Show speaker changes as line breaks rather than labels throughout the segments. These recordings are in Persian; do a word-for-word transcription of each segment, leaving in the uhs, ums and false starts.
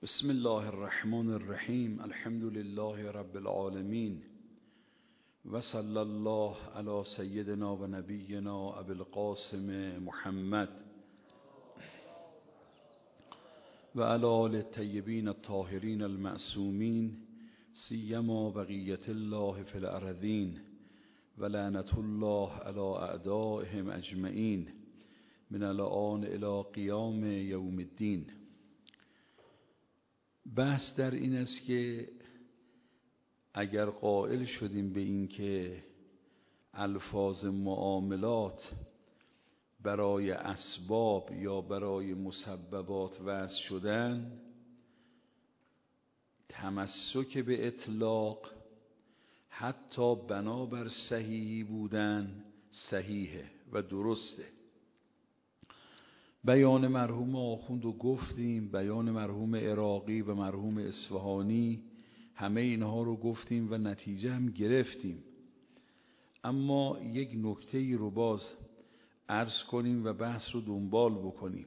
بسم الله الرحمن الرحیم. الحمد لله رب العالمین و صلی الله علی سیدنا و نبینا ابی القاسم محمد و علی آل الطیبین الطاهرین المعصومین سیما بقیة الله فی الارضین و لعنة الله علی اعدائهم اجمعین من الآن الی قیام یوم الدین. بحث در این است که اگر قائل شدیم به این که الفاظ معاملات برای اسباب یا برای مسببات وضع شدن، تمسک به اطلاق حتی بنابر صحیحی بودن صحیحه و درسته. بیان مرحوم آخوند رو گفتیم، بیان مرحوم عراقی و مرحوم اصفهانی، همه اینها رو گفتیم و نتیجه هم گرفتیم. اما یک نکته‌ای رو باز عرض کنیم و بحث رو دنبال بکنیم.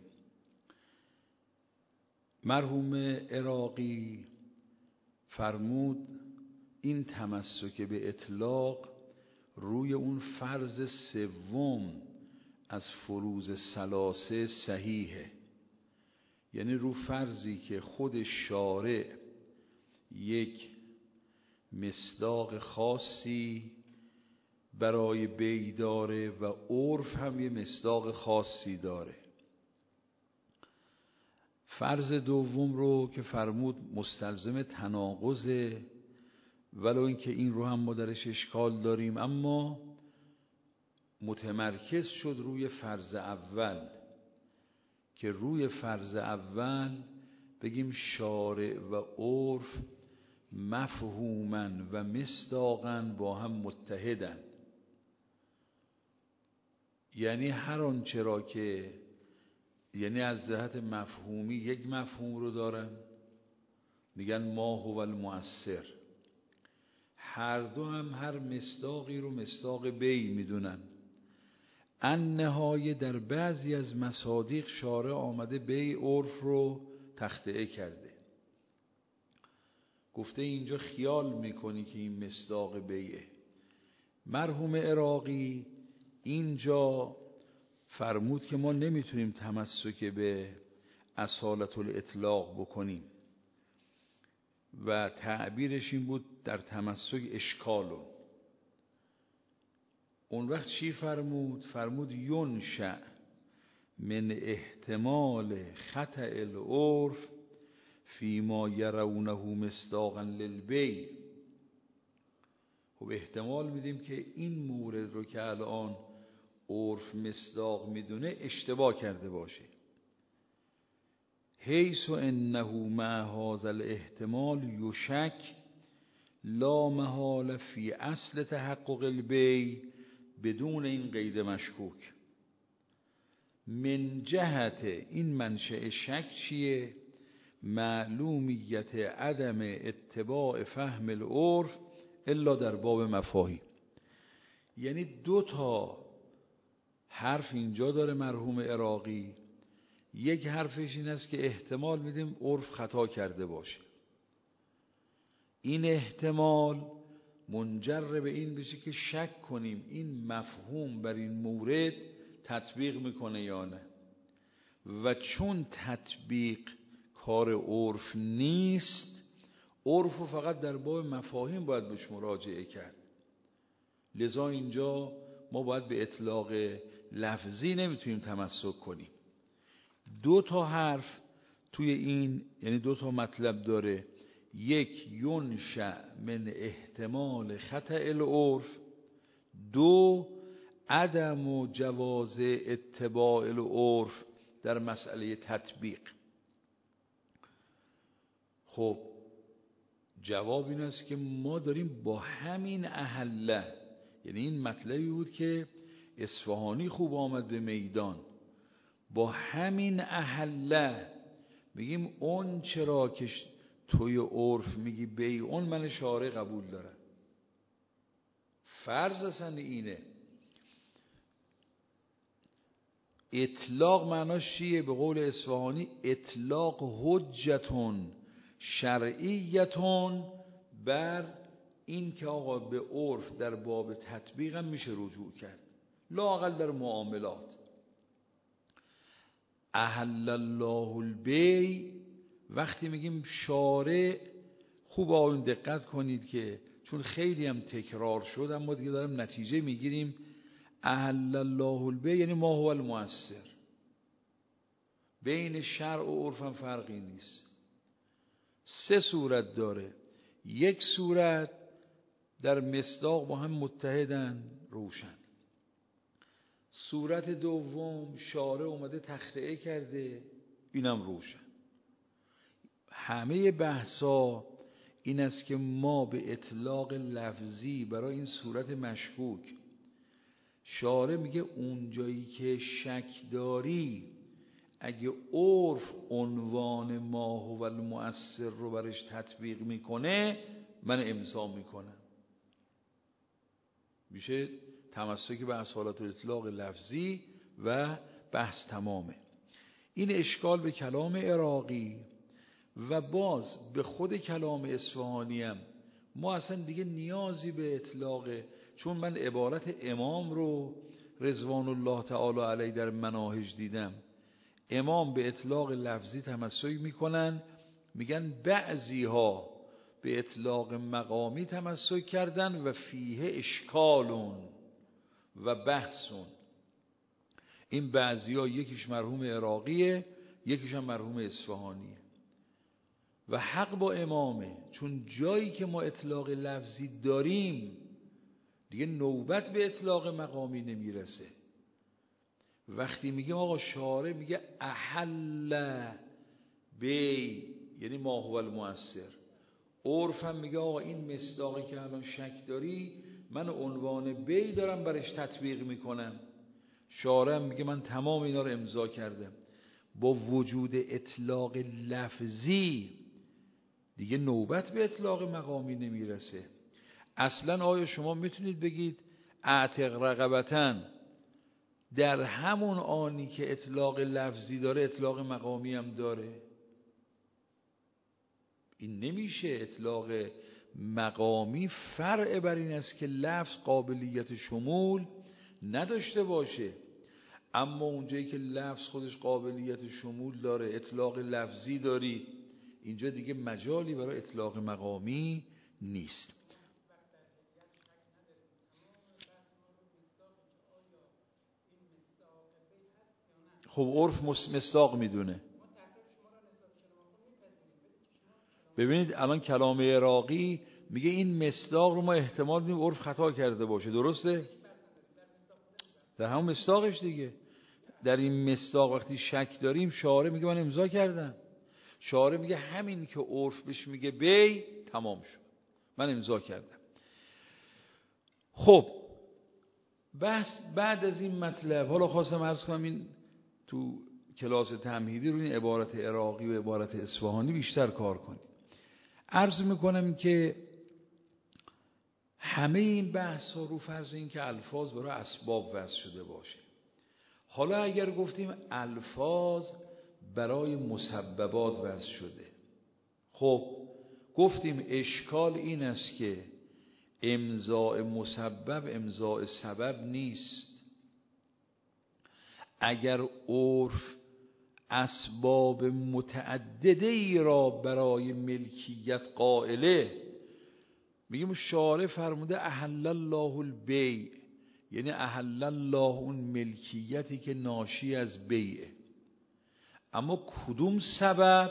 مرحوم عراقی فرمود این تمسک به اطلاق روی اون فرض سوم از فروض ثلاثه صحیحه، یعنی رو فرضی که خود شارع یک مصداق خاصی برای بیع داره و عرف هم یه مصداق خاصی داره. فرض دوم رو که فرمود مستلزم تناقضه، ولو اینکه این رو هم ما درش اشکال داریم، اما متمرکز شد روی فرض اول که روی فرض اول بگیم شارع و عرف مفهوماً و مصداقاً با هم متحدن، یعنی هر آنچه را که یعنی از جهت مفهومی یک مفهوم رو دارن، میگن ما هو المؤثر، هر دو هم هر مصداقی رو مصداق بیع میدونن. النهایه در بعضی از مصادیق شارع آمده بیع عرف رو تخطئه کرده، گفته اینجا خیال میکنی که این مصداق بیعه. مرحوم عراقی اینجا فرمود که ما نمیتونیم تمسک به اصالت الاطلاق بکنیم و تعبیرش این بود در تمسک اشکالون. اون وقت چی فرمود؟ فرمود ینشأ من احتمال خطأ العرف فیما یرونه مصداقا للبیع. خب احتمال میدیم که این مورد رو که الان عرف مصداق میدونه اشتباه کرده باشه، حیث انه مع هذا الاحتمال یشک لا محال فی اصل تحقق البیع بدون این قید مشکوک. من جهت این منشأ شک چیه؟ معلومیت عدم اتباع فهم العرف الا در باب مفاهیم. یعنی دو تا حرف اینجا داره مرحوم عراقی. یک حرفش این است که احتمال میدیم عرف خطا کرده باشه، این احتمال منجر به این بشه که شک کنیم این مفهوم بر این مورد تطبیق میکنه یا نه، و چون تطبیق کار عرف نیست، عرف رو فقط در باب مفاهیم باید بهش مراجعه کرد. لذا اینجا ما باید به اطلاق لفظی نمیتونیم تمسک کنیم. دو تا حرف توی این یعنی دو تا مطلب داره. یک ینشأ من احتمال خطأ العرف، دو عدم و جواز اتباع العرف در مسئله تطبیق. خب جواب این است که ما داریم با همین احله، یعنی این مطلبی بود که اصفهانی خوب آمد به میدان، با همین احله میگیم اون چرا که توی عرف میگی بیع اون من شارع قبول دارم. فرض اصلا اینه. اطلاق معناش چیه؟ به قول اصفهانی اطلاق حجتون شرعیتون بر این که آقا به عرف در باب تطبیق هم میشه رجوع کرد، لااقل در معاملات. احل الله البیع، وقتی میگیم شارع، خوب آقایون دقت کنید که چون خیلی هم تکرار شد اما دیگه داریم نتیجه میگیریم. احل الله البیع یعنی ما هو المؤثر، بین شرع و عرف هم فرقی نیست. سه صورت داره. یک صورت در مصداق با هم متحدن، روشن. صورت دوم شارع اومده تخطئه کرده، اینم روشن. همه بحثا این است که ما به اطلاق لفظی برای این صورت مشکوک، شارع میگه اون جایی که شک داری اگه عرف عنوان ما هو المؤثر رو برش تطبیق میکنه من امضا میکنم. میشه تمسک به اصالت الاطلاق لفظی و بحث تمامه. این اشکال به کلام عراقی و باز به خود کلام اصفهانی هم ما اصلا دیگه نیازی به اطلاق، چون من عبارت امام رو رضوان الله تعالی علیه در مناهج دیدم، امام به اطلاق لفظی تمسک میکنن، میگن بعضی ها به اطلاق مقامی تمسک کردن و فیه اشکالون و بحثون. این بعضی ها یکیش مرحوم عراقیه، یکیش هم مرحوم اصفهانیه و حق با امامه، چون جایی که ما اطلاق لفظی داریم دیگه نوبت به اطلاق مقامی نمیرسه. وقتی میگیم آقا شارع میگه احل بی یعنی ما هو المؤثر، عرف هم میگه آقا این مصداقی که الان شک داری من عنوان بی دارم برش تطبیق میکنم، شارع هم میگه من تمام اینا رو امضا کردم. با وجود اطلاق لفظی دیگه نوبت به اطلاق مقامی نمیرسه. اصلا آیا شما میتونید بگید اعتق رقبتن در همون آنی که اطلاق لفظی داره اطلاق مقامی هم داره؟ این نمیشه. اطلاق مقامی فرع بر این است که لفظ قابلیت شمول نداشته باشه، اما اونجایی که لفظ خودش قابلیت شمول داره، اطلاق لفظی داری، اینجا دیگه مجالی برای اطلاق مقامی نیست. خب عرف مصداق میدونه. ببینید الان کلام عراقی میگه این مصداق رو ما احتمال میدیم عرف خطا کرده باشه، درسته؟ در همون مصداقش دیگه. در این مصداق وقتی شک داریم شارع میگه من امضا کردم، شارع میگه همین که عرف بهش میگه بی تمام شد، من امضا کردم. خب بس بعد از این مطلب حالا خواستم عرض کنم این تو کلاس تمهیدی رو این عبارت عراقی و عبارت اصفهانی بیشتر کار کنید. عرض میکنم که همه این بحث ها رو فرض این که الفاظ برای اسباب وضع شده باشه. حالا اگر گفتیم الفاظ برای مسببات وضع شده، خب گفتیم اشکال این است که امضاء مسبب امضاء سبب نیست. اگر عرف اسباب متعدده ای را برای ملکیت قائله، میگیم شارع فرموده احل الله البیع، یعنی احل الله اون ملکیتی که ناشی از بیعه. اما کدوم سبب؟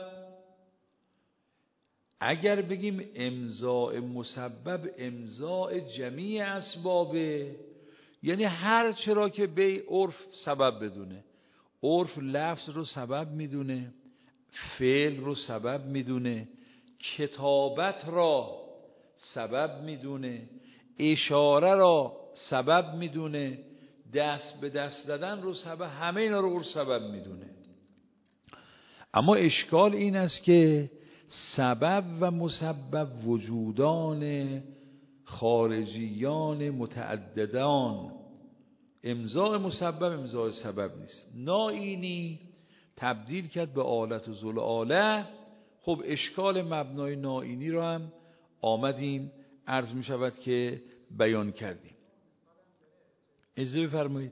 اگر بگیم امضاء مسبب امضاء جمیع اسبابه، یعنی هر چرا که بیع عرف سبب بدونه، عرف لفظ رو سبب میدونه، فعل رو سبب میدونه، کتابت را سبب میدونه، اشاره را سبب میدونه، دست به دست دادن رو سبب، همه اینا رو عرف سبب میدونه. اما اشکال این است که سبب و مسبب وجودان خارجیان متعددان، امضاء مسبب امضاء سبب نیست. ناینی تبدیل کرد به آلت و ذوالآله، خب اشکال مبنای نائینی رو هم آمدیم عرض می شود که بیان کردیم. اجازه بفرمایید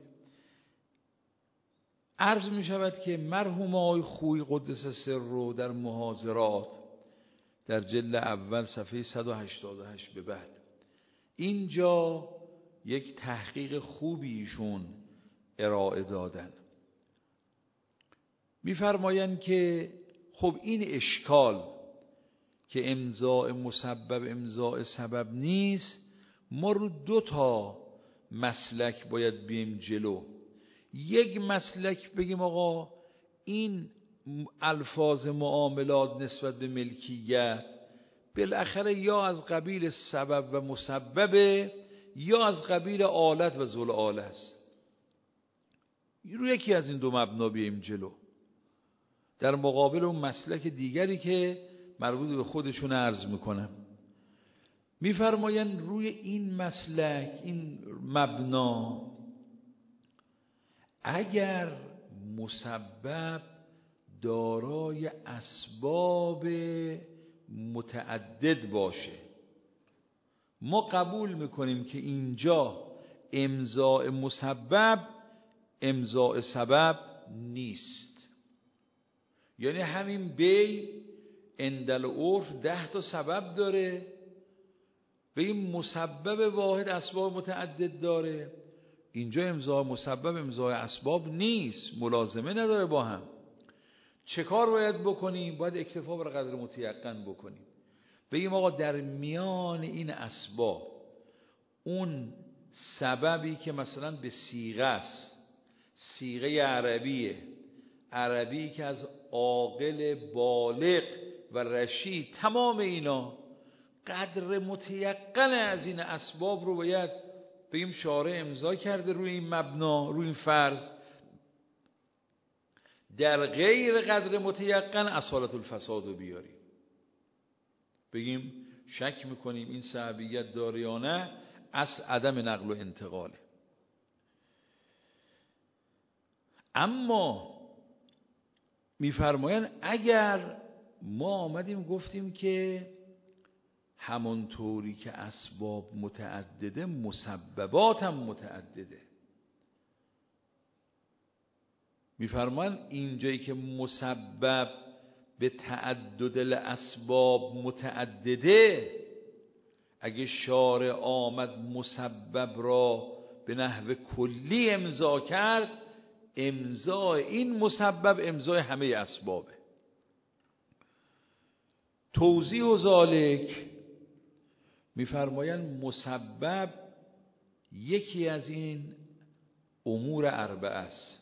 عرض می شود که مرحوم آقای خویی قدس سر رو در محاضرات در جلد اول صفحه صد و هشتاد و هشت به بعد اینجا یک تحقیق خوبی ایشون ارائه دادن. می‌فرمایند که خب این اشکال که امضاء مسبب امضاء سبب نیست، ما رو دو تا مسلک باید بیم جلو. یک مسلک بگیم آقا این الفاظ معاملات نسبت به ملکیت بالاخره یا از قبیل سبب و مسببه یا از قبیل آلت و ذل آله است. رو یکی از این دو مبنا بیایم جلو، در مقابل اون مسلک دیگری که مربوط به خودشون عرض میکنم. میفرمایند روی این مسلک این مبنا اگر مسبب دارای اسباب متعدد باشه، ما قبول میکنیم که اینجا امضاء مسبب امضاء سبب نیست. یعنی همین بی اندل عرف ده تا سبب داره و این مسبب واحد اسباب متعدد داره. اینجا امضاء مسبب امضاء اسباب نیست، ملازمه نداره با هم. چه کار باید بکنیم؟ باید اکتفا بر قدر متیقن بکنیم، بگیم آقا در میان این اسباب اون سببی که مثلا به صیغه است، صیغه عربیه، عربی که از عاقل بالغ و رشید، تمام اینا قدر متیقن از این اسباب رو باید بگیم شارع امضا کرده روی این مبنا، روی این فرض. در غیر قدر متیقن اصالت الفساد رو بیاریم، بگیم شک میکنیم این سببیت داره یا نه، اصل عدم نقل و انتقاله. اما میفرمایند اگر ما آمدیم گفتیم که همانطوری که اسباب متعدده مسببات هم متعدده، میفرمایند اینجایی که مسبب به تعدد الاسباب متعدده، اگه شارع آمد مسبب را به نحو کلی امضا کرد، امضای این مسبب امضای همه اسبابه. توضیح و ذالک میفرمایند مسبب یکی از این امور اربعه است.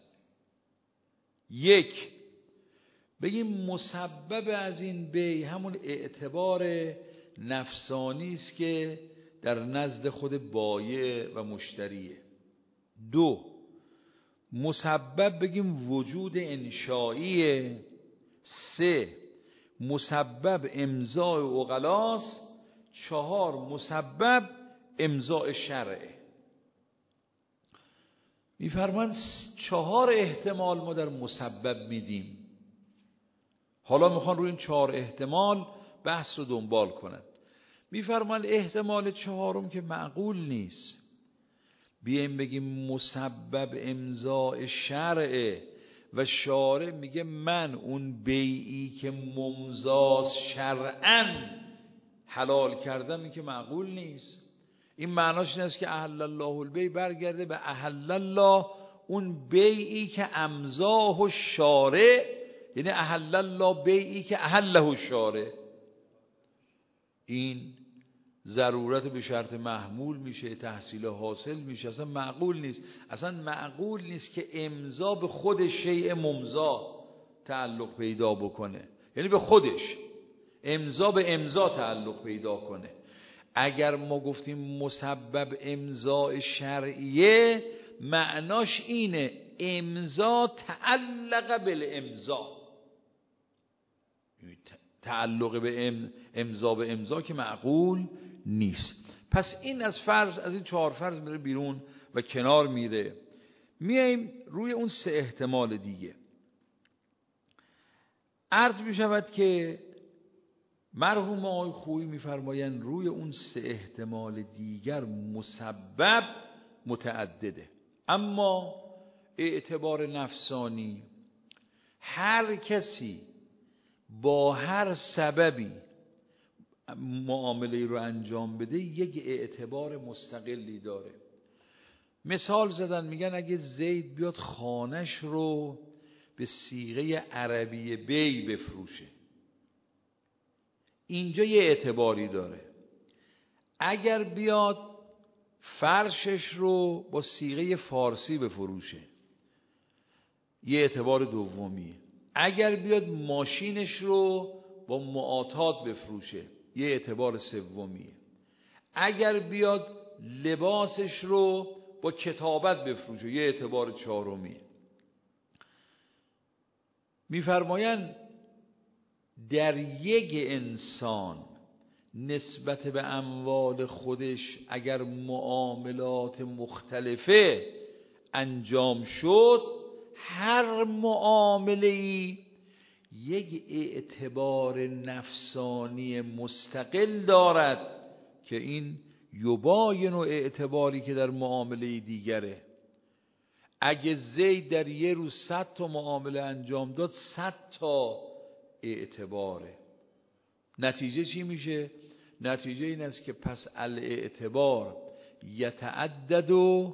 یک، بگیم مسبب از این بی همون اعتبار نفسانی است که در نزد خود بایع و مشتریه. دو، مسبب بگیم وجود انشائیه. سه، مسبب امضاء عقلاست. چهار، مسبب امضاء شرعه. میفرمان چهار احتمال ما در مسبب میدیم. حالا میخوان روی این چهار احتمال بحث رو دنبال کنن. میفرمان احتمال چهارم که معقول نیست، بیایم بگیم مسبب امضاء شرعه و شارع میگه من اون بیعی که ممضاز شرعاً حلال کردم، این که معقول نیست. این معناش این است که احل الله البیع برگرده به احل الله اون بیعی که امضاه الشارع، یعنی احل الله بیعی که احله الشارع. این ضرورت به شرط محمول میشه، تحصیل حاصل میشه، اصلا معقول نیست. اصلا معقول نیست که امضا به خود شیء ممضا تعلق پیدا بکنه، یعنی به خودش امضا به امضا تعلق پیدا کنه. اگر ما گفتیم مسبب امضاء شرعیه، معناش اینه امضا تعلق بالامضا، تعلق به امضا به امضا که معقول نیست. پس این از فرض، از این چهار فرض میره بیرون و کنار میره. میایم روی اون سه احتمال دیگه. عرض میشود که مرحوم آقای خویی میفرمایند روی اون سه احتمال دیگر مسبب متعدده، اما اعتبار نفسانی هر کسی با هر سببی معامله رو انجام بده یک اعتبار مستقلی داره. مثال زدن میگن اگه زید بیاد خانش رو به صیغه عربی بی بفروشه، اینجا یه اعتباری داره. اگر بیاد فرشش رو با صیغه فارسی بفروشه، یه اعتبار دومیه. اگر بیاد ماشینش رو با معاطات بفروشه، یه اعتبار سومیه. اگر بیاد لباسش رو با کتابت بفروشه، یه اعتبار چهارمیه. میفرمایند در یک انسان نسبت به اموال خودش اگر معاملات مختلفه انجام شد، هر معامله‌ای یک اعتبار نفسانی مستقل دارد که این یباین و اعتباری که در معامله دیگره. اگه زید در یه روز صد تا معامله انجام داد، صد تا اعتباره. نتیجه چی میشه؟ نتیجه این است که پس الاعتبار یتعدد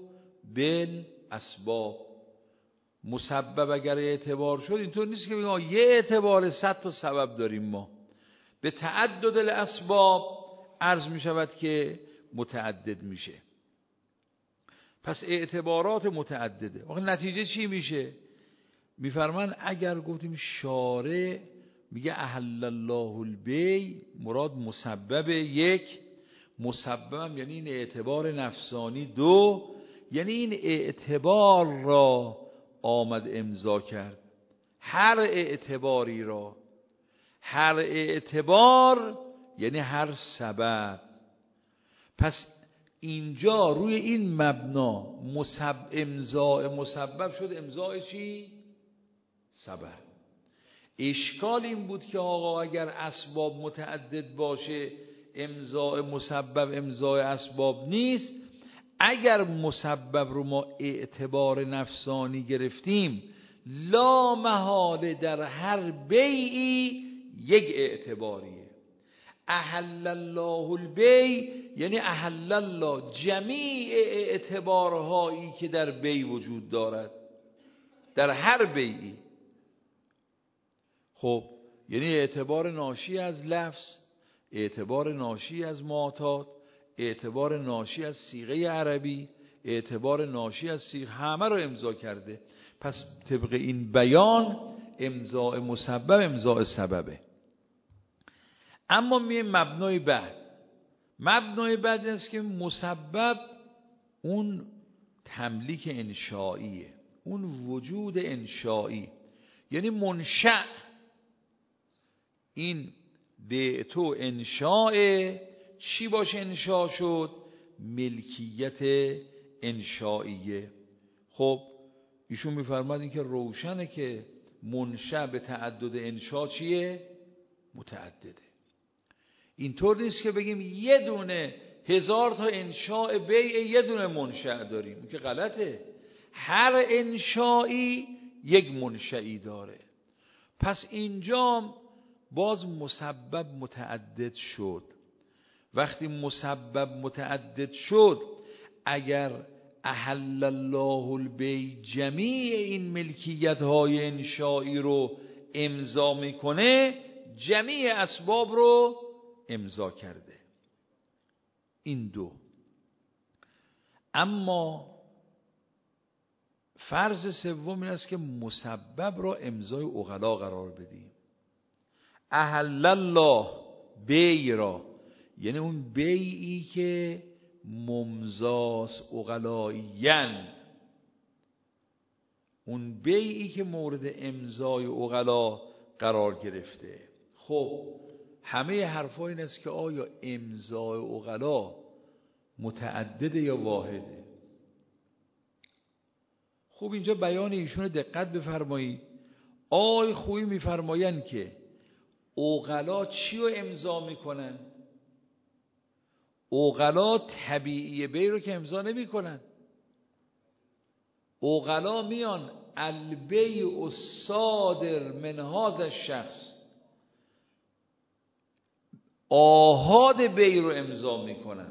بالاسباب. مسبب اگر اعتبار شد، اینطور نیست که بگیم یه اعتبار صد تا سبب داریم. ما به تعدد الاسباب عرض می شود که متعدد میشه. پس اعتبارات متعدده. واقعا نتیجه چی میشه؟ میفرمان اگر گفتیم شارع میگه احل الله البیع، مراد مسبب یک، مسبب یعنی این اعتبار نفسانی، دو یعنی این اعتبار را آمد امضا کرد. هر اعتباری را، هر اعتبار یعنی هر سبب. پس اینجا روی این مبنا مسبب امضاء مسبب شد امضاء چی؟ سبب. اشکال این بود که آقا اگر اسباب متعدد باشه امضاء مسبب امضاء اسباب نیست. اگر مسبب رو ما اعتبار نفسانی گرفتیم، لا محاله در هر بیعی یک اعتباریه. احل الله البیع یعنی احل الله جمیع اعتبارهایی که در بیع وجود دارد، در هر بیعی. خب یعنی اعتبار ناشی از لفظ، اعتبار ناشی از معاطات، اعتبار ناشی از صیغه عربی، اعتبار ناشی از صیغه، همه رو امضا کرده. پس طبق این بیان امضاء مسبب امضاء سببه. اما می مبنای بعد، مبنای بعد است که مسبب اون تملیک انشائیه، اون وجود انشائی، یعنی منشأ. این بیعتو انشاء چی باشه انشاء شد؟ ملکیت انشائیه. خب ایشون میفرماد این که روشنه که منشأ به تعدد انشاء چیه؟ متعدده. اینطور نیست که بگیم یه دونه هزار تا انشاء بیع یه دونه منشأ داریم، این که غلطه. هر انشائی یک منشئی داره. پس اینجا باز مسبب متعدد شد. وقتی مسبب متعدد شد، اگر احل الله البیع جمیع این ملکیت های انشائی رو امضا میکنه، جمیع اسباب رو امضا کرده. این دو. اما فرض سوم این است که مسبب را امضای عقلا قرار بدیم. احل الله بیع را، یعنی اون بیعی که ممضاس عقلایین، اون بیعی که مورد امضای عقلا قرار گرفته. خب همه حرفا این است که آیا امضای عقلا متعدده یا واحده؟ خوب اینجا بیان ایشون دقت بفرمایید. آقای خویی میفرمایند که عقلا چی رو امضا میکنن؟ عقلا طبیعی بی رو که امضا نمیکنن. عقلا میان البیع الصادر من هذا الشخص، آحاد بی رو امضا میکنن،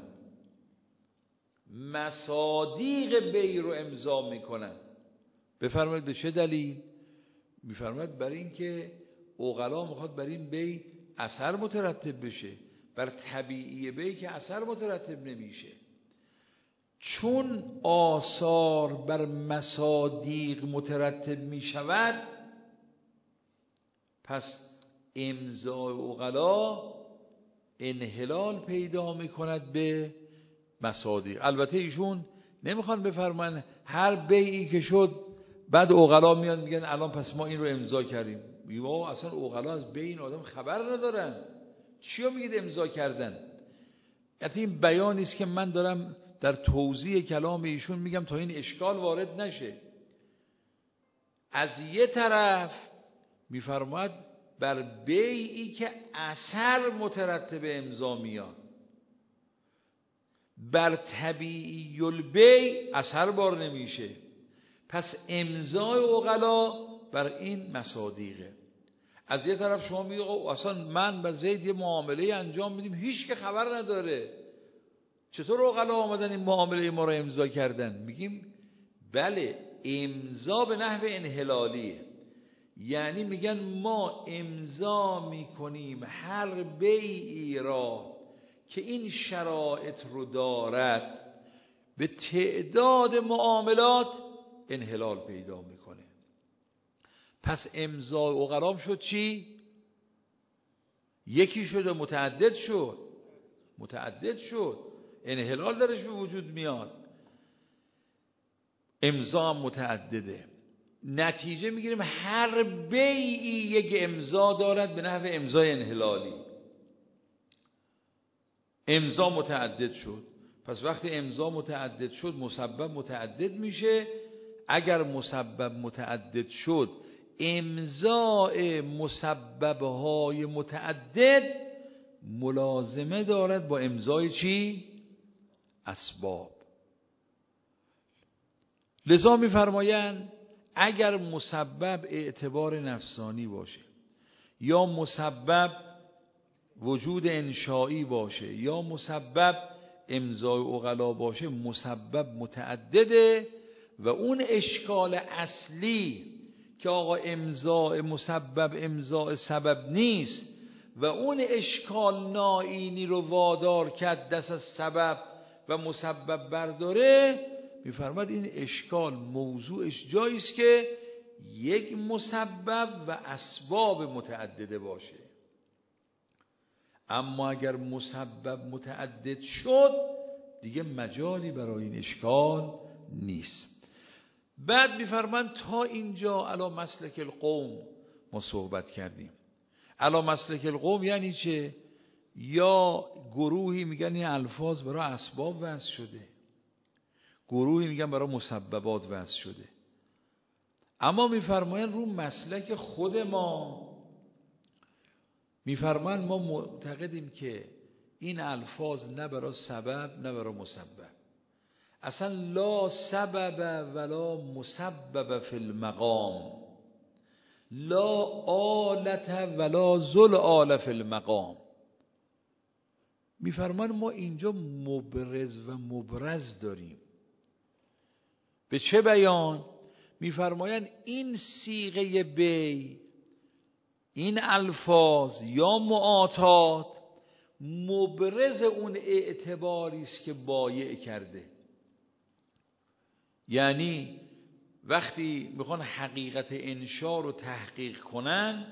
مصادیق بی رو امضا میکنن. بفرمایید به چه دلیل؟ میفرماید برای این که عقلا میخواد بر این بی اثر مترتب بشه، بر طبیعی بی که اثر مترتب نمیشه. چون آثار بر مصادیق مترتب میشود، پس امضای عقلا انحلال پیدا میکند به مصادیق. البته ایشون نمیخوان بفرمایند هر بیعی که شد بعد عقلا میان میگن الان پس ما این رو امضا کردیم. میگه اصلا عقلا از بی این آدم خبر ندارن، چیا میگید امضا کردن؟ حتی این بیانی است که من دارم در توضیح کلام ایشون میگم تا این اشکال وارد نشه. از یه طرف میفرماید بر بیعی که اثر مترتب امضا میاد، بر طبیعی البیع اثر بار نمیشه، پس امضای عقلا بر این مصادیقه. از یه طرف شما میگه اصلا من با زید یه معامله انجام میدیم هیچ که خبر نداره، چطور عقلا آمدن این معامله ما رو امضا کردن؟ میگیم بله، امضا به نحو انحلالیه، یعنی میگن ما امضا میکنیم هر بیعی را که این شرایط رو دارد به تعداد معاملات انحلال پیدا میکنه. پس امضای عقلا شد چی؟ یکی شد و متعدد شد، متعدد شد، انحلال درش به وجود میاد. امضا هم متعدده، نتیجه میگیریم هر بیعی یک امضا دارد به نحو امضای انحلالی. امضا متعدد شد، پس وقتی امضا متعدد شد مسبب متعدد میشه. اگر مسبب متعدد شد، امضاء مسببهای متعدد ملازمه دارد با امضای چی؟ اسباب. لذا میفرمایند اگر مسبب اعتبار نفسانی باشه، یا مسبب وجود انشایی باشه، یا مسبب امضای عقلا باشه، مسبب متعدده و اون اشکال اصلی که آقا امضاء مسبب امضاء سبب نیست و اون اشکال ناینی رو وادار کرد دست از سبب و مسبب برداره، میفرماد این اشکال موضوعش جاییست که یک مسبب و اسباب متعدده باشه. اما اگر مسبب متعدد شد دیگه مجالی برای این اشکال نیست. بعد میفرماند تا اینجا علی مسلک القوم ما صحبت کردیم. علی مسلک القوم یعنی چه؟ یا گروهی میگن این الفاظ برای اسباب وضع شده، گروهی میگن برای مسببات وضع شده. اما میفرمایند رو مسلک خود ما، میفرمایند ما معتقدیم که این الفاظ نه برای سبب نه برای مسبب، اصلا لا سبب ولا مسبب فی المقام، لا آلت ولا ذل آل فی المقام. میفرمایند ما اینجا مبرز و مبرز داریم. به چه بیان؟ میفرمایند این صیغه بی، این الفاظ یا معاطات مبرز اون اعتباری است که بایع کرده. یعنی وقتی میخوان حقیقت انشا رو تحقیق کنن،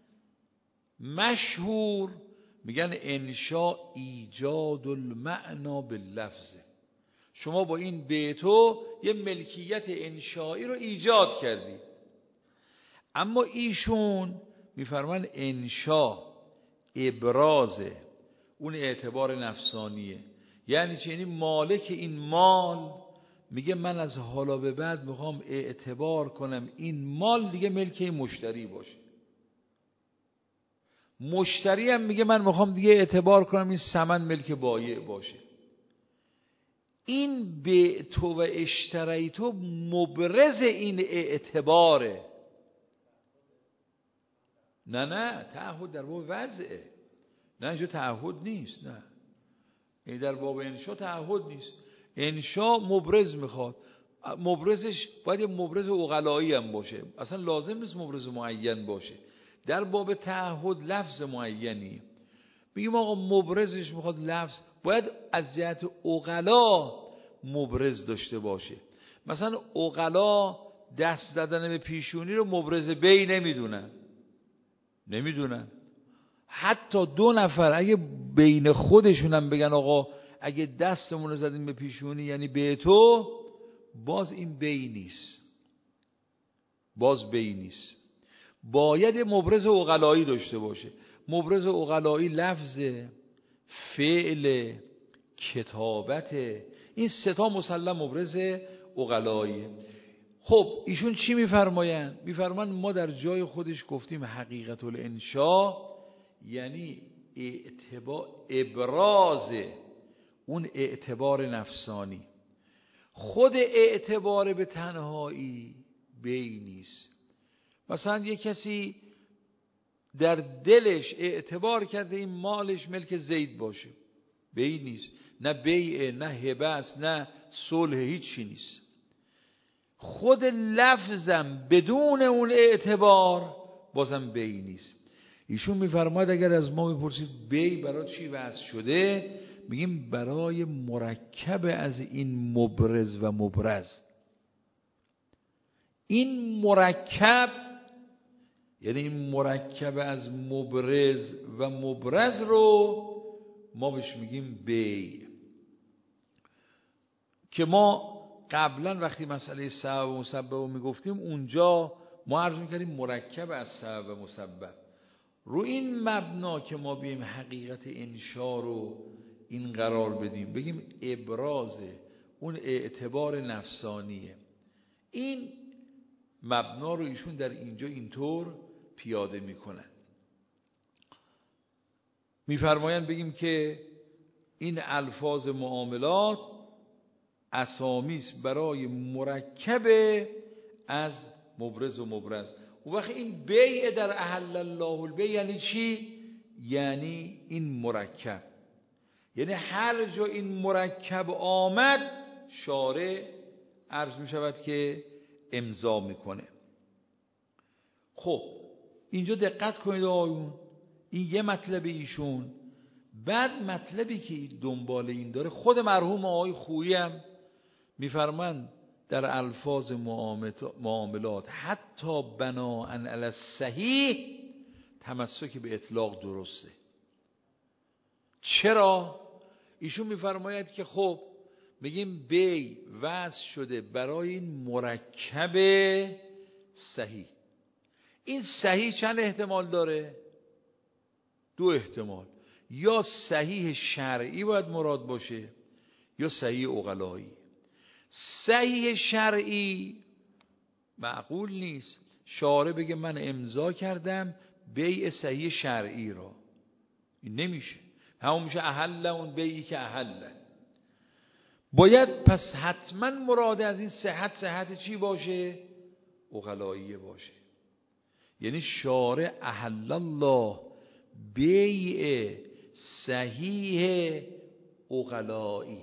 مشهور میگن انشا ایجاد المعنا باللفظ. شما با این بیتو یه ملکیت انشایی رو ایجاد کردید. اما ایشون میفرمان انشا ابراز اون اعتبار نفسانیه. یعنی چه؟ یعنی مالک این مال میگه من از حالا به بعد میخوام اعتبار کنم این مال دیگه ملک این مشتری باشه. مشتری هم میگه من میخوام دیگه اعتبار کنم این ثمن ملک بایع باشه. این بعتو و اشتریتو مبرز این اعتباره. نه نه تعهد در باب وضعه، نه اینجا تعهد نیست. نه این در باب انشا تعهد نیست. انشا مبرز میخواد، مبرزش باید یه مبرز عقلایی هم باشه، اصلا لازم نیست مبرز معین باشه. در باب تعهد لفظ معینی بگیم آقا مبرزش میخواد لفظ باید از جهت عقلا مبرز داشته باشه. مثلا عقلا دست زدن به پیشونی رو مبرز بی نمیدونن نمیدونن حتی دو نفر اگه بین خودشون هم بگن آقا اگه دستمون رو زدیم به پیشونی یعنی به تو، باز این بی نیست، باز بی نیست. باید مبرز عقلایی داشته باشه. مبرز عقلایی لفظ، فعل، کتابت، این سه تا مسلم مبرز عقلایی. خب ایشون چی میفرمایند؟ میفرمایند ما در جای خودش گفتیم حقیقت الانشا یعنی اعتبار، ابراز اون اعتبار نفسانی. خود اعتبار به تنهایی بی نیست. مثلا یه کسی در دلش اعتبار کرده این مالش ملک زید باشه، بی نیست. نه بیعه، نه هبه است، نه صلح، هیچی نیست. خود لفظم بدون اون اعتبار بازم بی نیست. ایشون میفرماید اگر از ما میپرسید بی برای چی وضع شده، میگیم برای مرکب از این مبرز و مبرز. این مرکب یعنی این مرکب از مبرز و مبرز رو ما بهش میگیم بی، که ما قبلا وقتی مسئله سبب و مسبب رو میگفتیم اونجا ما عرض میکردیم مرکب از سبب و مسبب. رو این مبنا که ما بیم حقیقت انشا رو این قرار بدیم، بگیم ابراز اون اعتبار نفسانیه، این مبنا رو ایشون در اینجا اینطور پیاده میکنن. میفرمایند بگیم که این الفاظ معاملات اسامیست برای مرکب از مبرز و مبرز. و وقتی این بیع در احل الله البیع یعنی چی؟ یعنی این مرکب، یعنی هر جا این مرکب آمد شارع عرض می شود که امضا میکنه. خب اینجا دقت کنید آقایون، این یه مطلب ایشون. بعد مطلبی که دنبال این داره خود مرحوم آقای خویی هم میفرمند در الفاظ معاملات حتی بناءً علی الصحیح تمسک به اطلاق درسته. چرا؟ ایشون میفرماید که خب میگیم بی وضع شده برای این مرکب صحیح. این صحیح چند احتمال داره؟ دو احتمال. یا صحیح شرعی باید مراد باشه یا صحیح عقلایی. صحیح شرعی معقول نیست شارع بگه من امضا کردم بیع صحیح شرعی را، این نمیشه. همون میشه احل اون بیعی که احل. باید پس حتما مراد از این صحت صحت چی باشه؟ عقلایی باشه. یعنی شارع احل الله بیع صحیح عقلایی.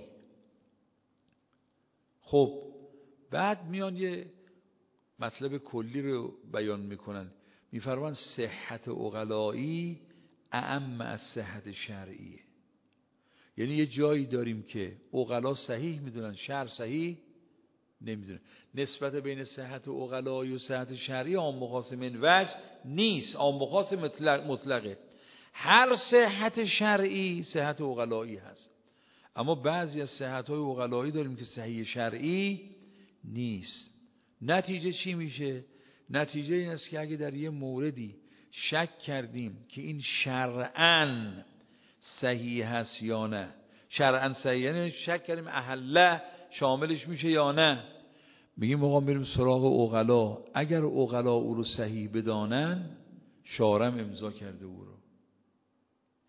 خب بعد میان یه مطلب کلی رو بیان میکنن، میفرمان صحت عقلایی اعم از صحت شرعیه. یعنی یه جایی داریم که عقلا صحیح میدونن شرع صحیح نمیدونه. نسبت بین صحت عقلایی و صحت شرعی عام و خاص من وجه نیست، عام و خاص مطلق مطلقه. هر صحت شرعی صحت عقلایی هست، اما بعضی از صحت‌های عقلایی داریم که صحیح شرعی نیست. نتیجه چی میشه؟ نتیجه این است که اگه در یه موردی شک کردیم که این شرعاً صحیح هست یا نه، شرعاً صحیح یعنی شک کردیم احله شاملش میشه یا نه، میگیم آقا بریم سراغ عقلا. اگر عقلا او رو صحیح بدانن شارع امضا کرده او رو،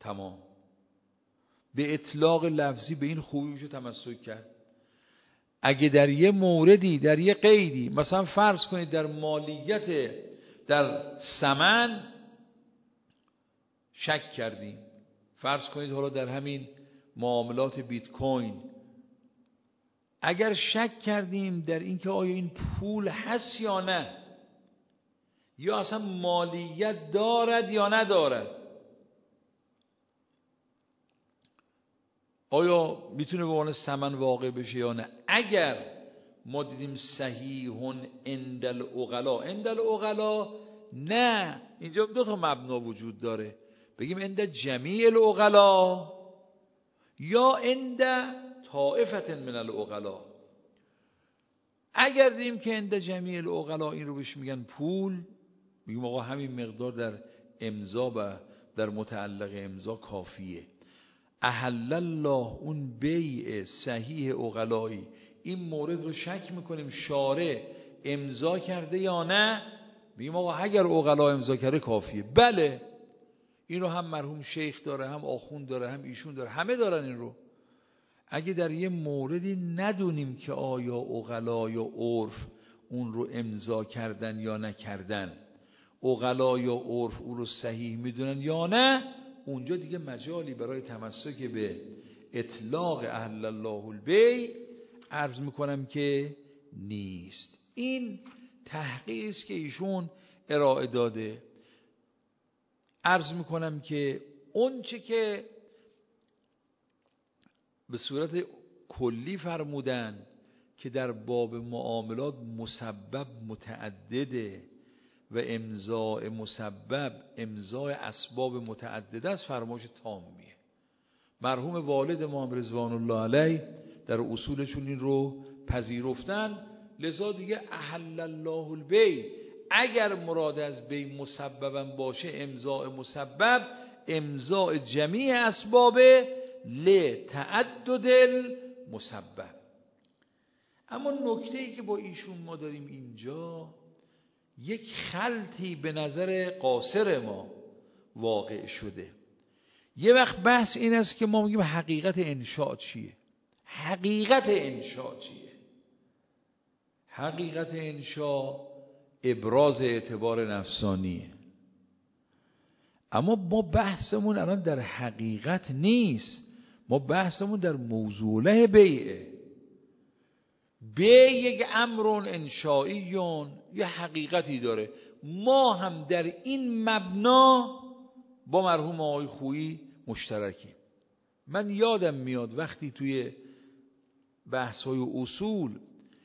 تمام. به اطلاق لفظی به این خوبی میشه تمسک کرد. اگه در یه موردی، در یه قیدی، مثلا فرض کنید در مالیت، در ثمن شک کردیم، فرض کنید حالا در همین معاملات بیت کوین اگر شک کردیم در اینکه آیا این پول هست یا نه، یا اصلا مالیت دارد یا ندارد، آیا میتونه به عنوان ثمن واقع بشه یا نه، اگر ما دیدیم صحیحون عند العقلا، عند العقلا نه، اینجا دو تا مبنا وجود داره، بگیم عند جمیع العقلا یا عند طائفه من العقلا. اگر دیدیم که عند جمیع العقلا این رو بهش میگن پول، میگیم آقا همین مقدار در امضا و در متعلق امضا کافیه. احل الله، اون بیع صحیح عقلایی، این مورد رو شک میکنیم شارع امضا کرده یا نه، میگیم آقا اگر عقلا امضا کرده کافیه. بله، این رو هم مرحوم شیخ داره، هم آخوند داره، هم ایشون داره، همه دارن این رو. اگه در یه موردی ندونیم که آیا عقلا یا عرف اون رو امضا کردن یا نکردن، عقلا یا عرف اون رو صحیح میدونن یا نه، اونجا دیگه مجالی برای تمسک به اطلاق احل الله البیع عرض میکنم که نیست. این تحقیقی است که ایشون ارائه داده. عرض میکنم که اون چه که به صورت کلی فرمودن که در باب معاملات مسبب متعدده و امضاء مسبب امضاء اسباب متعدده است، فرمایش تامیه. مرحوم والد ما رضوان الله علیه در اصولشون این رو پذیرفتن، لذا دیگه احل الله البیع، اگر مراد از بیع مسببا باشه امضاء مسبب امضاء جمیع اسباب لتعدد المسبب. اما نکته‌ای که با ایشون ما داریم اینجا، یک خلطی به نظر قاصر ما واقع شده. یه وقت بحث این است که ما میگیم حقیقت انشاء چیه؟ حقیقت انشاء چیه؟ حقیقت انشاء ابراز اعتبار نفسانیه. اما ما بحثمون الان در حقیقت نیست، ما بحثمون در موضوع بیعه. بیع یک امر انشائیون، یه حقیقتی داره. ما هم در این مبنا با مرحوم آقای خویی مشترکیم. من یادم میاد وقتی توی بحث‌های اصول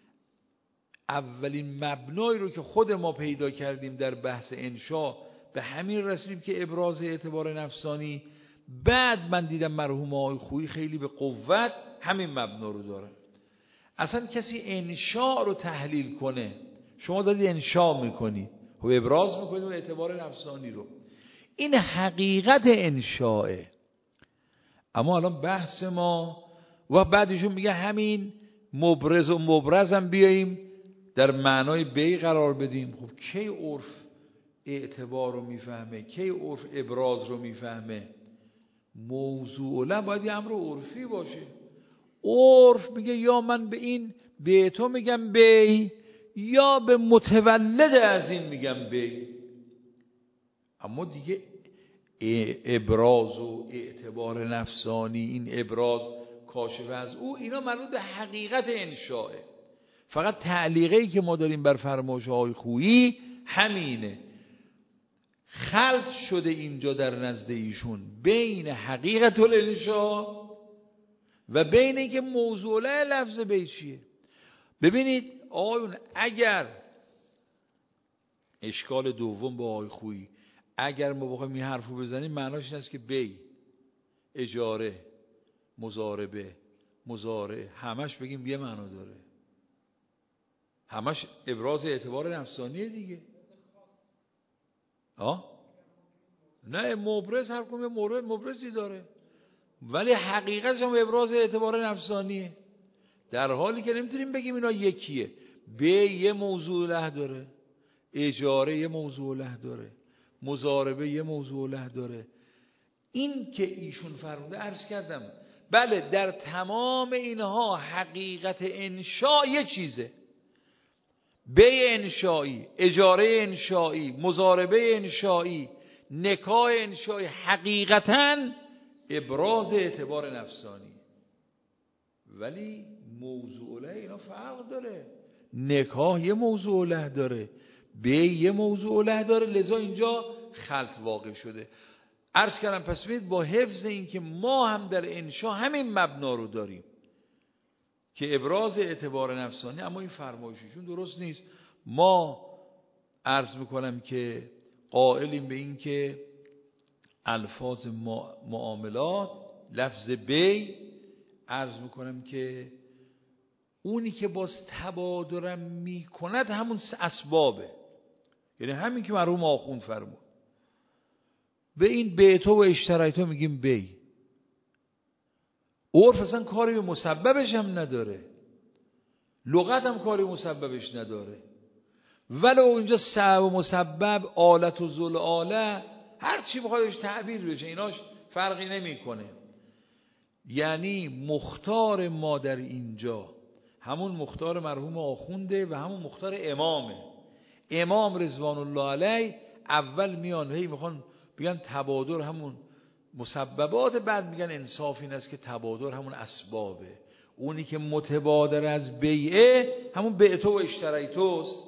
اولین مبنایی رو که خود ما پیدا کردیم در بحث انشاء به همین رسیدیم که ابراز اعتبار نفسانی. بعد من دیدم مرحوم آقای خویی خیلی به قوت همین مبنا رو داره. اصلا کسی انشاء رو تحلیل کنه، شما دارید انشاء میکنید و ابراز میکنید و اعتبار نفسانی رو، این حقیقت انشاءه. اما الان بحث ما و بعدشون میگه همین مبرز و مبرز هم بیاییم در معنای بیع قرار بدیم. خب کی عرف اعتبار رو میفهمه؟ کی عرف ابراز رو میفهمه؟ موضوعا باید یه امر عرفی باشه. عرف میگه یا من به این به تو میگم بی، یا به متولد از این میگم بی. اما دیگه ابراز و اعتبار نفسانی، این ابراز کاشف از او، اینا مربوط به حقیقت انشاءه. فقط تعلیقی که ما داریم بر فرمایش های خویی همینه. خلط شده اینجا در نزد ایشون بین حقیقت الانشاء و بین اینکه موضوع لفظ بیع چیه. ببینید آقایون، اگر اشکال دوم با آقای خویی، اگر ما بخوایم این حرفو بزنیم معناش این است که بیع، اجاره، مضاربه، مضارع، همش بگیم یه معنا داره، همش ابراز اعتبار نفسانیه دیگه. آه؟ نه، مبرز هر کدوم مورد مبرزی داره، ولی حقیقتش هم ابراز اعتبار نفسانیه. در حالی که نمیتونیم بگیم اینا یکیه. بیع یه موضوع له داره، اجاره یه موضوع له داره، مضاربه یه موضوع له داره. این که ایشون فرموده عرض کردم بله در تمام اینها حقیقت انشاء یه چیزه، بیع انشایی، اجاره انشایی، مضاربه انشایی، نکاح انشایی، حقیقتاً ابراز اعتبار نفسانی. ولی موضوع له اینا فرق داره، نکاح یه موضوع له داره، بیع یه موضوع له داره، لذا اینجا خلط واقع شده. عرض کردم پس ببینید با حفظ این که ما هم در انشا همین مبنا رو داریم که ابراز اعتبار نفسانی، اما این فرمایششون درست نیست. ما عرض میکنم که قائلیم به این که الفاظ معاملات، لفظ بی، عرض میکنم که اونی که باز تبادرم میکند همون اسبابه، یعنی همین که مرحوم آخوند فرمود به این بیعتو و اشتریتو میگیم بی. عرف اصلا کاری به مسببش هم نداره، لغت هم کاری به مسببش نداره، ولو اینجا سبب و مسبب، آلت و ذل آله، هر چی بخوادش تعبیر بشه ایناش فرقی نمیکنه. یعنی مختار ما در اینجا همون مختار مرحوم آخونده و همون مختار امامه. امام رضوان الله علیه اول میان هی میخوان بگن تبادر همون مسببات، بعد میگن انصاف این است که تبادر همون اسبابه. اونی که متبادر از بیعه همون بیعتو و اشتریتوست.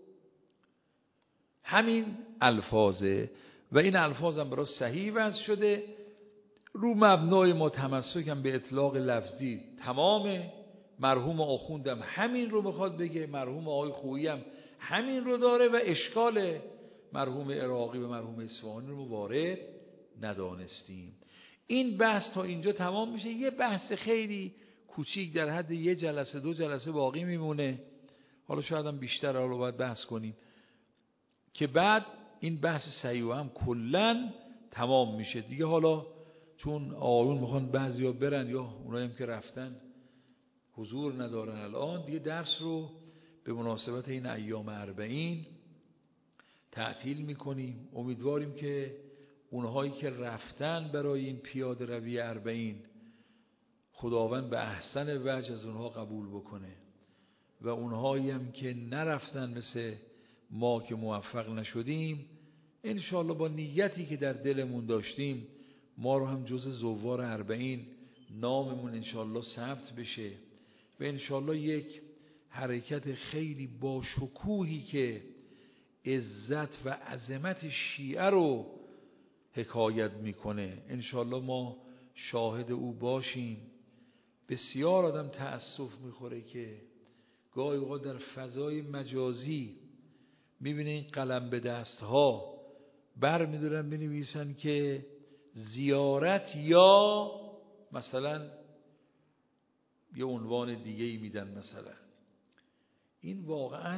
همین الفاظه و این الفاظ هم برای صحیح وضع شده، رو مبنای ما تمسکم به اطلاق لفظی تمامه. مرحوم آخوندم همین رو میخواد بگه، مرحوم آقای خویی هم همین رو داره و اشکال مرحوم عراقی و مرحوم اصفهانی رو وارد ندانستیم. این بحث تا اینجا تمام میشه. یه بحث خیلی کوچیک در حد یه جلسه دو جلسه باقی میمونه، حالا شاید هم بیشتر حالا باید بحث کنیم که بعد این بحث صحیح هم کلن تمام میشه دیگه. حالا چون آقایون میخوان بعضیا برن یا اونایی هم که رفتن حضور ندارن الان، دیگه درس رو به مناسبت این ایام اربعین تعطیل میکنیم. امیدواریم که اونهایی که رفتن برای این پیاده روی اربعین خداوند به احسن وجه از اونها قبول بکنه و اونهایی هم که نرفتن مثل ما که موفق نشدیم انشاءالله با نیتی که در دلمون داشتیم ما رو هم جز زوار اربعین ناممون انشاءالله ثبت بشه و انشاءالله یک حرکت خیلی با شکوهی که عزت و عظمت شیعه رو حکایت میکنه انشاءالله ما شاهد او باشیم. بسیار آدم تأسف میخوره که گاهی اوقات در فضای مجازی میبینه این قلم به دست ها بر میدارن بنویسن که زیارت یا مثلا یه عنوان دیگه ای میدن. مثلا این واقعا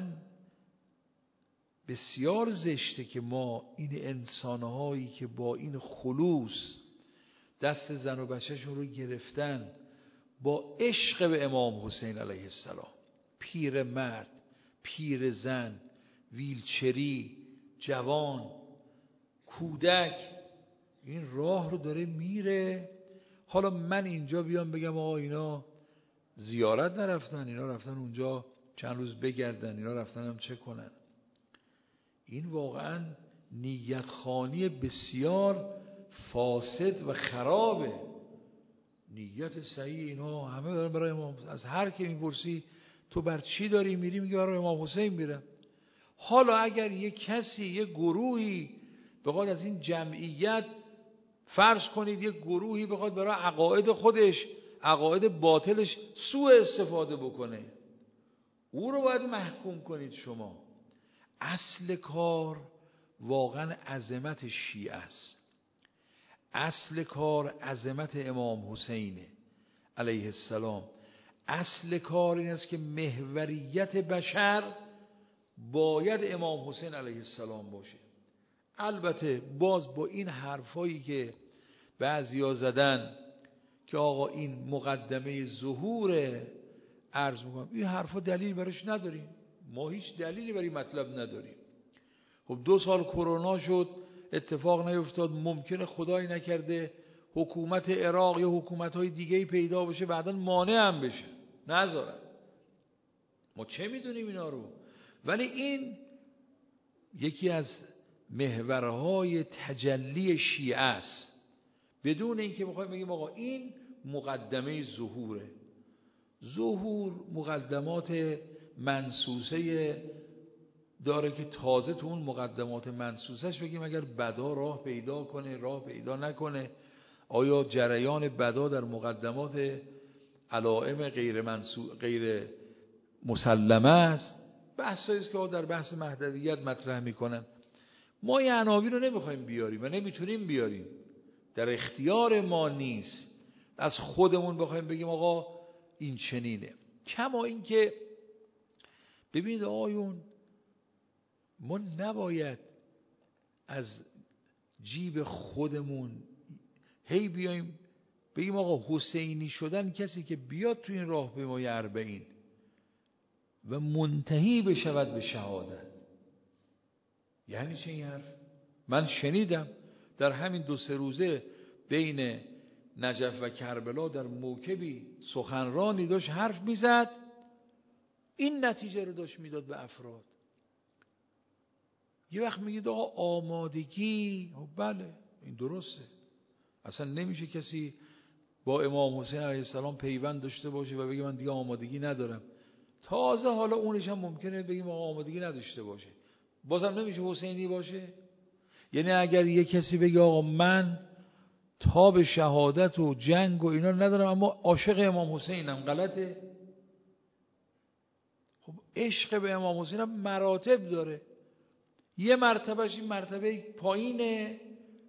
بسیار زشته که ما این انسانهایی که با این خلوص دست زن و بچه‌شون رو گرفتن با عشق به امام حسین علیه السلام، پیر مرد، پیر زن، ویلچری، جوان، کودک، این راه رو داره میره. حالا من اینجا بیام بگم آقا اینا زیارت نرفتن، اینا رفتن اونجا چند روز بگردن، اینا رفتن هم چه کنن؟ این واقعا نیت خانی بسیار فاسد و خرابه. نیت صحیح اینها همه دارن برای امام. از هر کی میپرسی تو بر چی داری میری میگه برای امام حسین میرم. حالا اگر یک کسی یک گروهی بخواد از این جمعیت فرض کنید یک گروهی بخواد برای عقاید خودش عقاید باطلش سوء استفاده بکنه، او رو باید محکوم کنید شما. اصل کار واقعا عظمت شیعه است، اصل کار عظمت امام حسینه علیه السلام. اصل کار این است که محوریت بشر باید امام حسین علیه السلام باشه. البته باز با این حرفایی که بعضیا زدن که آقا این مقدمه ظهور عرض میکنم، این حرفا دلیل برش نداریم، ما هیچ دلیلی برای مطلب نداریم. خب دو سال کرونا شد اتفاق نیفتاد، ممکنه خدایی نکرده حکومت عراق یا حکومت‌های دیگه‌ای پیدا بشه بعداً مانع هم بشه، نذارن. ما چه میدونیم اینا رو؟ ولی این یکی از محورهای تجلی شیعه است، بدون اینکه بخوایم بگیم آقا این مقدمه ظهوره. ظهور مقدمات منسوسه داره که تازه تو اون مقدمات منسوسش بگیم اگر بدا راه پیدا کنه، راه پیدا نکنه، آیا جریان بدا در مقدمات علائم غیر منسو... غیر مسلمه است؟ بحثایی است که در بحث مهدویت مطرح میکنن. ما این عناوین رو نمیخوایم بیاریم و نمیتونیم بیاریم، در اختیار ما نیست از خودمون بخوایم بگیم آقا این چنینه. کما این که ببینید آیون، ما نباید از جیب خودمون هی بیایم بگیم آقا حسینی شدن کسی که بیاد تو این راهپیمای اربعین و منتهی بشود به شهادت. یعنی چه این حرف؟ من شنیدم در همین دو سه روزه بین نجف و کربلا در موکبی سخنرانی داشت حرف میزد، این نتیجه رو داشت میداد به افراد. یه وقت میگید آقا آمادگی، بله این درسته، اصلا نمیشه کسی با امام حسین علیه السلام پیوند داشته باشه و بگه من دیگه آمادگی ندارم. تازه حالا اونش هم ممکنه بگیم آقا آمادگی نداشته باشه، بازم نمیشه حسینی باشه. یعنی اگر یه کسی بگه آقا من تاب شهادت و جنگ و اینا ندارم اما عاشق امام حسینم، غلطه؟ خب عشق به امام حسین هم مراتب داره. یه مرتبهش این مرتبه پایینه،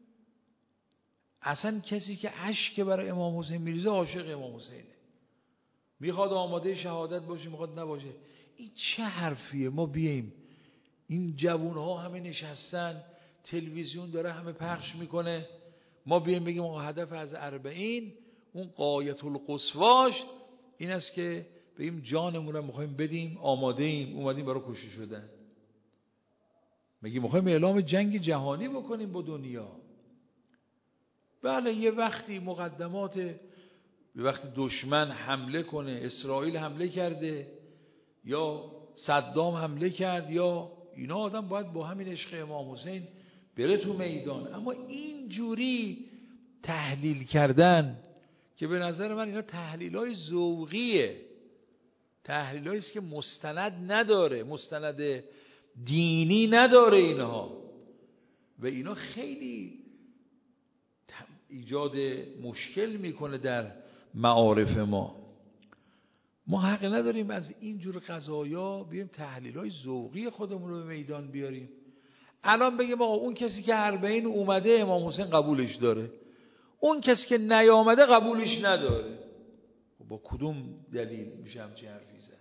اصلا کسی که عشق برای امام حسین میریزه عاشق امام حسینه، میخواد آماده شهادت باشه میخواد نباشه. این چه حرفیه؟ ما بیاییم این جوانها همه نشستن، تلویزیون داره همه پخش میکنه، ما بیاییم بگیم آقا هدف از اربعین اون غایت القصواش این است که بگیم جانمون رو میخوایم بدیم، آماده ایم، اومدیم برای کشته شدن. میگیم میخوایم اعلام جنگ جهانی بکنیم با دنیا. بله یه وقتی مقدمات، یه وقتی دشمن حمله کنه، اسرائیل حمله کرده یا صدام حمله کرد یا اینا، آدم باید با همین عشق امام حسین بره تو میدان. اما این جوری تحلیل کردن که به نظر من اینا تحلیل‌های ذوقیه، تحلیل‌هایی است که مستند نداره، مستند دینی نداره اینها، و اینا خیلی ایجاد مشکل میکنه در معارف ما. ما حق نداریم از اینجور قضایا بیایم تحلیل‌های ذوقی خودمون رو به میدان بیاریم. الان بگیم آقا اون کسی که اربعین اومده امام حسین قبولش داره، اون کسی که نیامده قبولش نداره. با کدوم دلیل میشه همچین حرفی زد؟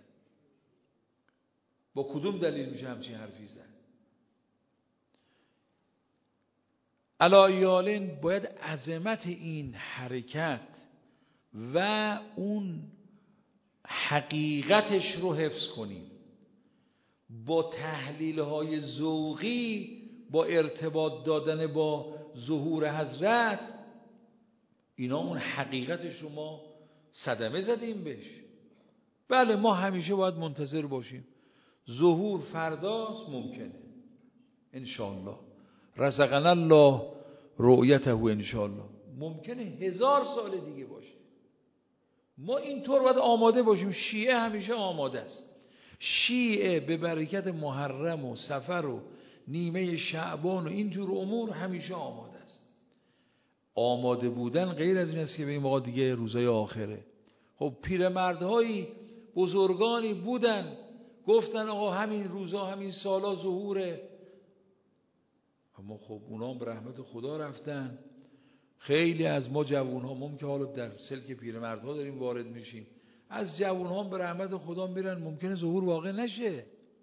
با کدوم دلیل میشه همچین حرفی زد؟ علایالین باید عظمت این حرکت و اون حقیقتش رو حفظ کنیم. با تحلیل‌های ذوقی، با ارتباط دادن با ظهور حضرت، اینا اون حقیقتش رو ما صدمه زدیم بهش. بله ما همیشه باید منتظر باشیم. ظهور فرداست، ممکنه انشاءالله، رزقنا الله رؤیته انشاءالله، ممکنه هزار سال دیگه باشه. ما اینطور باید آماده باشیم. شیعه همیشه آماده است. شیعه به برکت محرم و سفر و نیمه شعبان و اینجور امور همیشه آماده است. آماده بودن غیر از این است که بگیم آقا دیگه روزای آخره. خب پیرمردهایی بزرگانی بودن گفتن آقا همین روزا همین سالا ظهوره، اما خب اونا به رحمت خدا رفتن. خیلی از ما جوانها ممکن حالا در سلک پیرمردها داریم وارد میشیم، از جوانها به رحمت خدا میرن، ممکنه ظهور واقع نشه.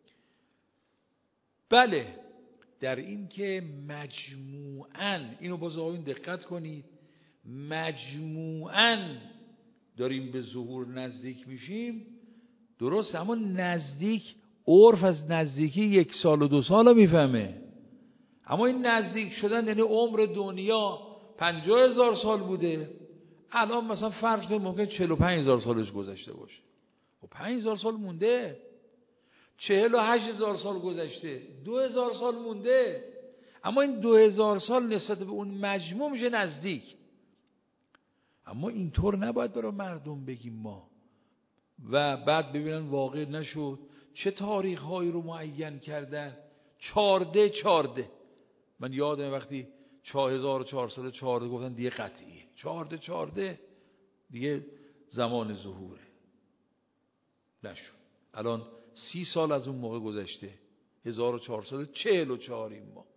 بله در این که مجموعاً، اینو باز آقایون دقت کنید، مجموعاً داریم به ظهور نزدیک میشیم، درست، اما نزدیک عرف از نزدیکی یک سال و دو سال میفهمه. اما این نزدیک شدن یعنی عمر دنیا پنجاه هزار سال بوده، الان مثلا فرض کنیم ممکن چهل و پنج هزار سالش گذشته باشه. و پنج هزار سال مونده. چهل و هشت هزار سال گذشته، دو هزار سال مونده. اما این دو هزار سال نسبت به اون مجموع میشه نزدیک. اما اینطور نباید برای مردم بگیم ما و بعد ببینن واقع نشد. چه تاریخ هایی رو معین کردن؟ چارده چارده. من یادم وقتی چهار هزار و چهارصد و چهارده گفتن دیگه قطعیه. چارده چارده دیگه زمان ظهوره. نشد. الان سی سال از اون موقع گذشته، هزار و چهارصد و چهل و چهاریم ما.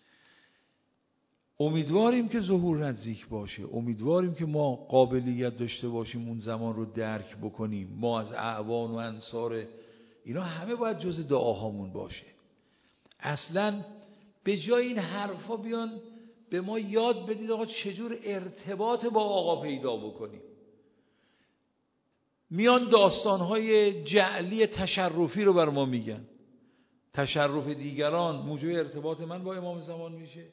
امیدواریم که ظهور نزدیک باشه، امیدواریم که ما قابلیت داشته باشیم اون زمان رو درک بکنیم. ما از اعوان و انصار اینا همه باید جز دعاهامون باشه. اصلا به جای این حرفا بیان به ما یاد بدید آقا چجور ارتباط با آقا پیدا بکنیم. میان داستانهای جعلی تشرفی رو بر ما میگن. تشرف دیگران موجب ارتباط من با امام زمان میشه.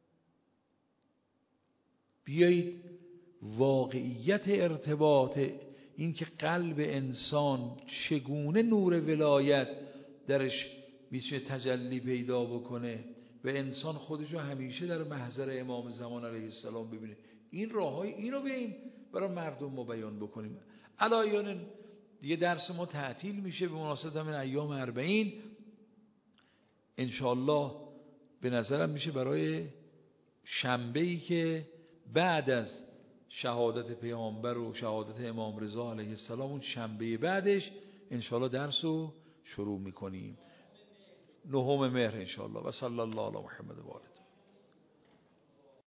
بیایید واقعیت ارتباط، این که قلب انسان چگونه نور ولایت درش میشه تجلی پیدا بکنه و انسان خودشو همیشه در محضر امام زمان علیه السلام ببینه. این راههای اینو بیاییم برای مردم ما بیان بکنیم. الان دیگه درس ما تعطیل میشه به مناسبت همین ایام اربعین. انشاءالله به نظرم میشه برای شنبه‌ای که بعد از شهادت پیامبر و شهادت امام رضا علیه السلام، اون شنبه بعدش انشاءالله درس رو شروع میکنیم. نهم مهر انشاءالله. و صلی الله علی محمد و آله.